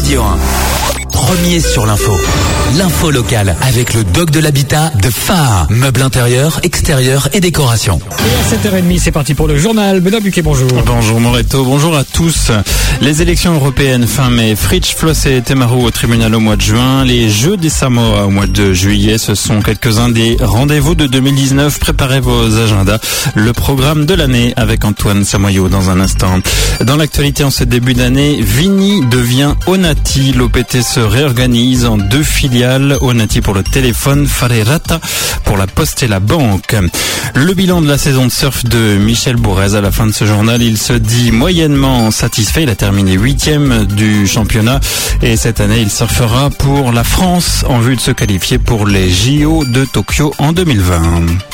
Radio 1. Premier sur l'info. L'info locale avec le doc de l'habitat de Phare. Meubles intérieurs, extérieurs et décoration. Et à 7h30, c'est parti pour le journal. Benoît Buquet, bonjour. Bonjour Moreto, bonjour à tous. Les élections européennes fin mai. Fritsch, Floss et Temaru au tribunal au mois de juin. Les Jeux des Samoa au mois de juillet. Ce sont quelques-uns des rendez-vous de 2019. Préparez vos agendas. Le programme de l'année avec Antoine Samoyo dans un instant. Dans l'actualité en ce début d'année, Vini devient Onati. L'OPT se réorganise en 2 filiales. Onati pour le téléphone, Farerata pour la poste et la banque. Le bilan de la saison de surf de Michel Bourrez à la fin de ce journal, il se dit moyennement satisfait. Il a terminé 8e du championnat et cette année il surfera pour la France en vue de se qualifier pour les JO de Tokyo en 2020.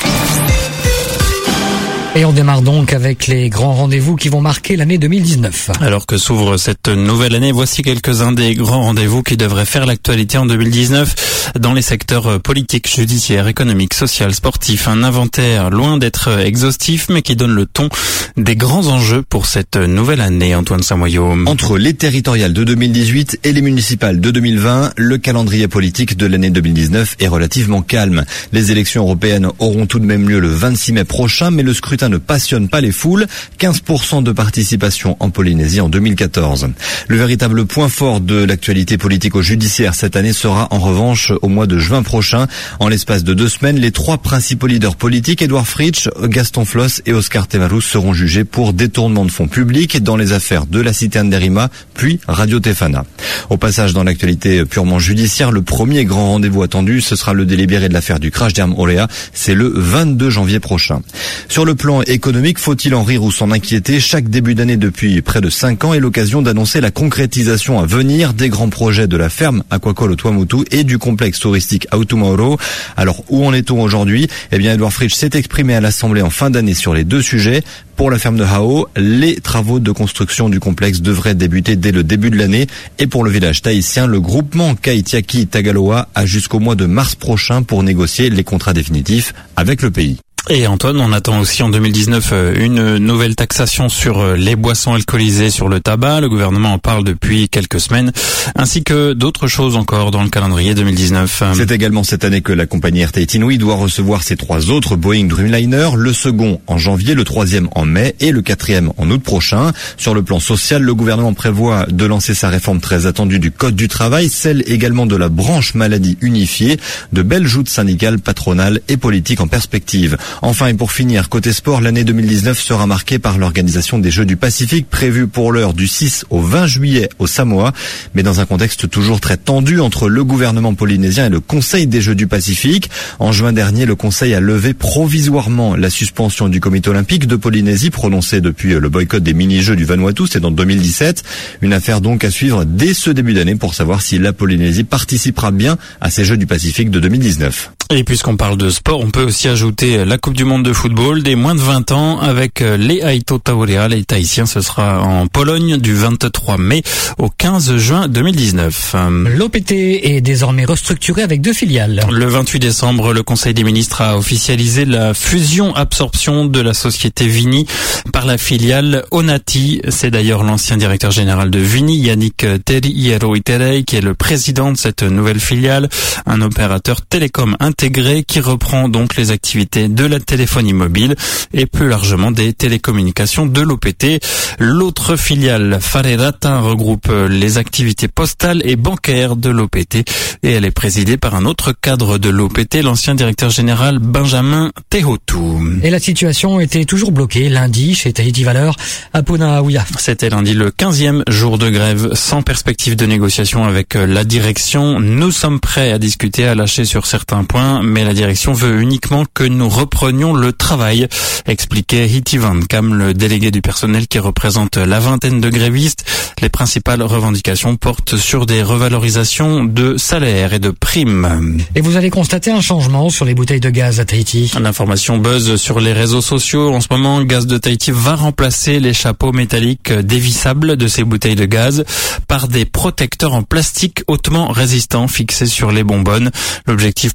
Et on démarre donc avec les grands rendez-vous qui vont marquer l'année 2019. Alors que s'ouvre cette nouvelle année, voici quelques-uns des grands rendez-vous qui devraient faire l'actualité en 2019 dans les secteurs politiques, judiciaires, économiques, social, sportifs. Un inventaire loin d'être exhaustif, mais qui donne le ton des grands enjeux pour cette nouvelle année. Antoine Samoyo. Entre les territoriales de 2018 et les municipales de 2020, le calendrier politique de l'année 2019 est relativement calme. Les élections européennes auront tout de même lieu le 26 mai prochain, mais le scrutin ne passionne pas les foules. 15% de participation en Polynésie en 2014. Le véritable point fort de l'actualité politico-judiciaire cette année sera en revanche au mois de juin prochain. En l'espace de 2 semaines, les 3 principaux leaders politiques, Edouard Fritsch, Gaston Floss et Oscar Temaru, seront jugés pour détournement de fonds publics dans les affaires de la citerne d'Erima, puis Radio Tefana. Au passage, dans l'actualité purement judiciaire, le premier grand rendez-vous attendu, ce sera le délibéré de l'affaire du crash d'Erm Orea. C'est le 22 janvier prochain. Sur le plan économique, faut-il en rire ou s'en inquiéter? Chaque début d'année depuis près de 5 ans est l'occasion d'annoncer la concrétisation à venir des grands projets de la ferme aquacole au Tuamotu et du complexe touristique Autumaoro. Alors, où en est-on aujourd'hui? Eh bien, Edouard Fritsch s'est exprimé à l'Assemblée en fin d'année sur les 2 sujets. Pour la ferme de Hao, les travaux de construction du complexe devraient débuter dès le début de l'année. Et pour le village tahitien, le groupement Kaitiaki Tagaloa a jusqu'au mois de mars prochain pour négocier les contrats définitifs avec le pays. Et Antoine, on attend aussi en 2019 une nouvelle taxation sur les boissons alcoolisées, sur le tabac. Le gouvernement en parle depuis quelques semaines, ainsi que d'autres choses encore dans le calendrier 2019. C'est également cette année que la compagnie Air Tahiti Nui doit recevoir ses 3 autres Boeing Dreamliner, le second en janvier, le 3e en mai et le 4e en août prochain. Sur le plan social, le gouvernement prévoit de lancer sa réforme très attendue du Code du travail, celle également de la branche maladie unifiée, de belles joutes syndicales, patronales et politiques en perspective. Enfin, et pour finir, côté sport, l'année 2019 sera marquée par l'organisation des Jeux du Pacifique prévus pour l'heure du 6 au 20 juillet au Samoa, mais dans un contexte toujours très tendu entre le gouvernement polynésien et le Conseil des Jeux du Pacifique. En juin dernier, le Conseil a levé provisoirement la suspension du Comité olympique de Polynésie prononcée depuis le boycott des mini-jeux du Vanuatu, c'est en 2017. Une affaire donc à suivre dès ce début d'année pour savoir si la Polynésie participera bien à ces Jeux du Pacifique de 2019. Et puisqu'on parle de sport, on peut aussi ajouter la Coupe du Monde de football des moins de 20 ans avec les Aito Taorea, les Tahitiens. Ce sera en Pologne du 23 mai au 15 juin 2019. L'OPT est désormais restructuré avec 2 filiales. Le 28 décembre, le Conseil des ministres a officialisé la fusion-absorption de la société Vini par la filiale Onati. C'est d'ailleurs l'ancien directeur général de Vini, Yannick Teriero-Iterei, qui est le président de cette nouvelle filiale, un opérateur télécom intégré qui reprend donc les activités de la téléphonie mobile et plus largement des télécommunications de l'OPT. L'autre filiale, Farerata, regroupe les activités postales et bancaires de l'OPT et elle est présidée par un autre cadre de l'OPT, l'ancien directeur général Benjamin Tehotu. Et la situation était toujours bloquée lundi chez Tahiti Valeur à Punaauia. C'était lundi le 15e jour de grève sans perspective de négociation avec la direction. Nous sommes prêts à discuter, à lâcher sur certains points, mais la direction veut uniquement que nous reprenions le travail, expliquait Hiti Van Kam, le délégué du personnel qui représente la vingtaine de grévistes. Les principales revendications portent sur des revalorisations de salaires et de primes. Et vous allez constater un changement sur les bouteilles de gaz à Tahiti. L'information buzz sur les réseaux sociaux. En ce moment, Gaz de Tahiti va remplacer les chapeaux métalliques dévissables de ces bouteilles de gaz par des protecteurs en plastique hautement résistants fixés sur les bonbonnes. L'objectif principal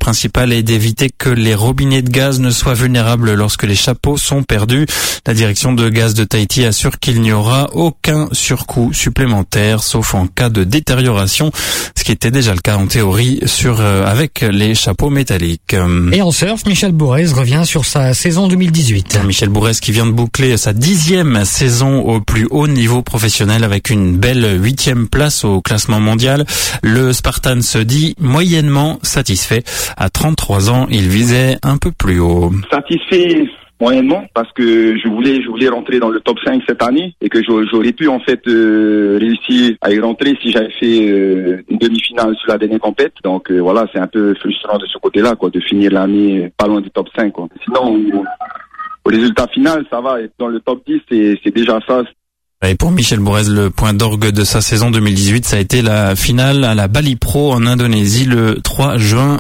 principal est d'éviter que les robinets de gaz ne soient vulnérables lorsque les chapeaux sont perdus. La direction de Gaz de Tahiti assure qu'il n'y aura aucun surcoût supplémentaire, sauf en cas de détérioration, ce qui était déjà le cas en théorie avec les chapeaux métalliques. Et en surf, Michel Bourrez revient sur sa saison 2018. Michel Bourrez qui vient de boucler sa 10e saison au plus haut niveau professionnel avec une belle 8e place au classement mondial. Le Spartan se dit moyennement satisfait. À 33 ans, il visait un peu plus haut. Satisfait moyennement parce que je voulais rentrer dans le top 5 cette année et que j'aurais pu en fait réussir à y rentrer si j'avais fait une demi-finale sur la dernière compète. Donc voilà, c'est un peu frustrant de ce côté-là de finir l'année pas loin du top 5 quoi. Sinon au résultat final, ça va, être dans le top 10 c'est déjà ça. Et pour Michel Bourrez, le point d'orgue de sa saison 2018, ça a été la finale à la Bali Pro en Indonésie le 3 juin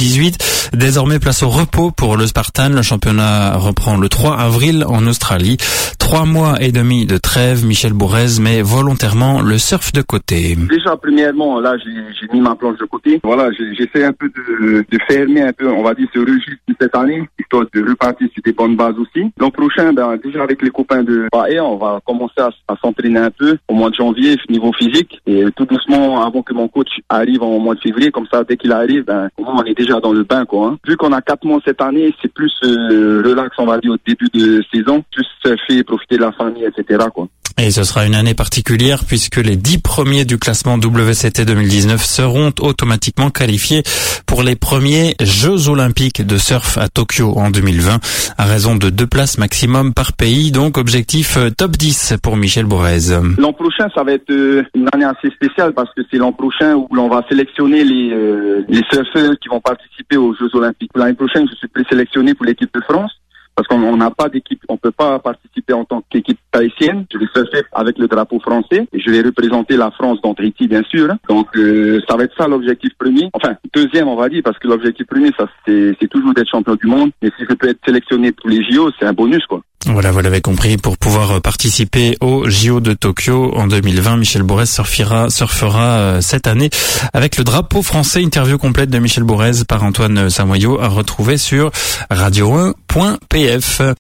2018. Désormais, place au repos pour le Spartan. Le championnat reprend le 3 avril en Australie. 3 mois et demi de trêve. Michel Bourrez met volontairement le surf de côté. Déjà, premièrement, là, j'ai mis ma planche de côté. Voilà, j'essaie un peu de fermer un peu, on va dire, ce registre de cette année, histoire de repartir sur des bonnes bases aussi. L'an prochain, déjà avec les copains de Bahia, on va commencer à s'entraîner un peu au mois de janvier, niveau physique, et tout doucement avant que mon coach arrive en mois de février, comme ça, dès qu'il arrive, on est déjà dans le bain, quoi. Vu qu'on a 4 mois cette année, c'est plus relax, on va dire, au début de saison, plus surfer, profiter de la famille, etc., quoi. Et ce sera une année particulière puisque les 10 premiers du classement WCT 2019 seront automatiquement qualifiés pour les premiers Jeux Olympiques de surf à Tokyo en 2020, à raison de 2 places maximum par pays. Donc objectif top 10 pour Michel Bourrez. L'an prochain, ça va être une année assez spéciale parce que c'est l'an prochain où l'on va sélectionner les surfeurs qui vont participer aux Jeux Olympiques. L'année prochaine, je suis présélectionné pour l'équipe de France. Parce qu'on n'a pas d'équipe, on peut pas participer en tant qu'équipe tahitienne. Je vais surfer avec le drapeau français et je vais représenter la France dans Tahiti, bien sûr. Donc ça va être ça l'objectif premier. Enfin, deuxième, on va dire, parce que l'objectif premier, ça c'est toujours d'être champion du monde. Et si je peux être sélectionné pour les JO, c'est un bonus, quoi. Voilà, vous l'avez compris, pour pouvoir participer aux JO de Tokyo en 2020, Michel Bourrez surfera cette année avec le drapeau français. Interview complète de Michel Bourrez par Antoine Samoyau à retrouver sur radio1.pf.